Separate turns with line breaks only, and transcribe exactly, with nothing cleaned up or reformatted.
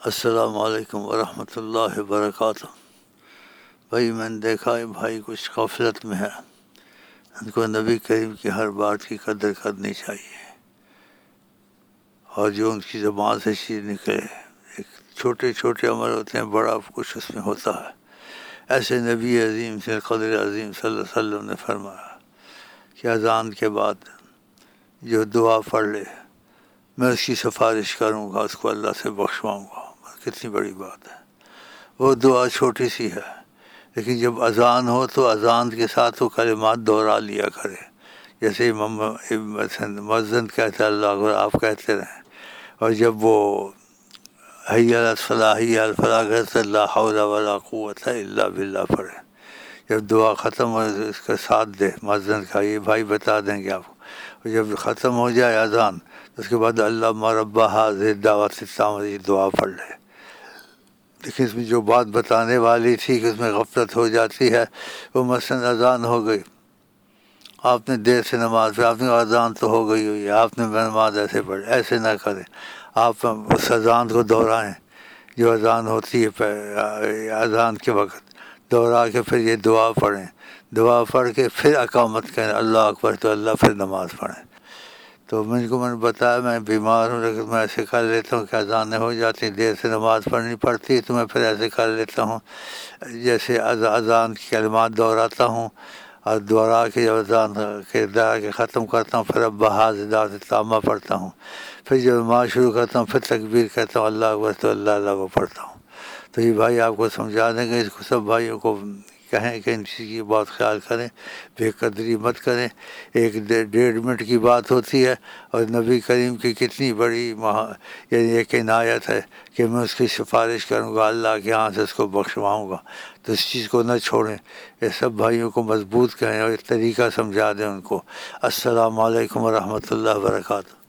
السلام علیکم ورحمۃ اللہ وبرکاتہ۔ بھائی میں نے دیکھا ہے بھائی کچھ غفلت میں ہے، ان کو نبی کریم کی ہر بات کی قدر کرنی چاہیے، اور جو ان کی زبان سے چیز نکلے، ایک چھوٹے چھوٹے عمل ہوتے ہیں، بڑا کچھ اس میں ہوتا ہے۔ ایسے نبی عظیم سے قدر عظیم صلی اللہ علیہ وسلم نے فرمایا کہ اذان کے بعد جو دعا پڑھ لے میں اس کی سفارش کروں گا، اس کو اللہ سے بخشواؤں گا۔ کتنی بڑی بات ہے، وہ دعا چھوٹی سی ہے، لیکن جب اذان ہو تو اذان کے ساتھ وہ کلمات دہرا لیا کرے، جیسے امام مؤذن کہتا ہے اللہ اکبر، آپ کہتے رہیں، اور جب وہ حی علی الفلاح حی علی الفلاح کہتے لا حول ولا قوت الا باللہ پڑھے، جب دعا ختم ہو تو اس کا ساتھ دے مؤذن کا، یہ بھائی بتا دیں گے آپ کو، اور جب ختم ہو جائے اذان تو اس کے بعد اللہم رب ہذہ الدعوۃ التامۃ یہ دعا پڑھ لے۔ لیکن اس میں جو بات بتانے والی تھی کہ اس میں غفلت ہو جاتی ہے، وہ مثلاً اذان ہو گئی، آپ نے دیر سے نماز پڑھی، آپ نے اذان تو ہو گئی ہوئی ہے، آپ نے نماز ایسے پڑھی، ایسے نہ کریں، آپ اس اذان کو دہرائیں جو اذان ہوتی ہے اذان کے وقت، دہرا کے پھر یہ دعا پڑھیں، دعا پڑھ کے پھر اقامت کریں اللہ اکبر، تو اللہ پھر نماز پڑھیں۔ تو مجھ کو میں نے بتایا میں بیمار ہوں، لیکن میں ایسے کر لیتا ہوں کہ اذانیں ہو جاتی ہیں، دیر سے نماز پڑھنی پڑتی ہے تو میں پھر ایسے کر لیتا ہوں، جیسے اذان کی کلمات دہراتا ہوں، اور دہرا کے جب اذان کے دہرا کے ختم کرتا ہوں پھر رب ہذہ الدعوۃ التامہ پڑھتا ہوں، پھر جب نماز شروع کرتا ہوں پھر تکبیر کہتا ہوں اللہ اکبر، تو اللہ اللہ کو پڑھتا ہوں۔ تو یہ بھائی آپ کو سمجھا دیں گے، اس کو سب بھائیوں کو کہیں کہ ان چیز کی بات خیال کریں، بے قدری مت کریں۔ ایک ڈیڑھ منٹ کی بات ہوتی ہے اور نبی کریم کی کتنی بڑی مہا یعنی ایک عنایت ہے کہ میں اس کی سفارش کروں گا، اللہ کے ہاں سے اس کو بخشواؤں گا، تو اس چیز کو نہ چھوڑیں۔ یہ سب بھائیوں کو مضبوط کریں اور ایک طریقہ سمجھا دیں ان کو۔ السلام علیکم ورحمۃ اللہ وبرکاتہ۔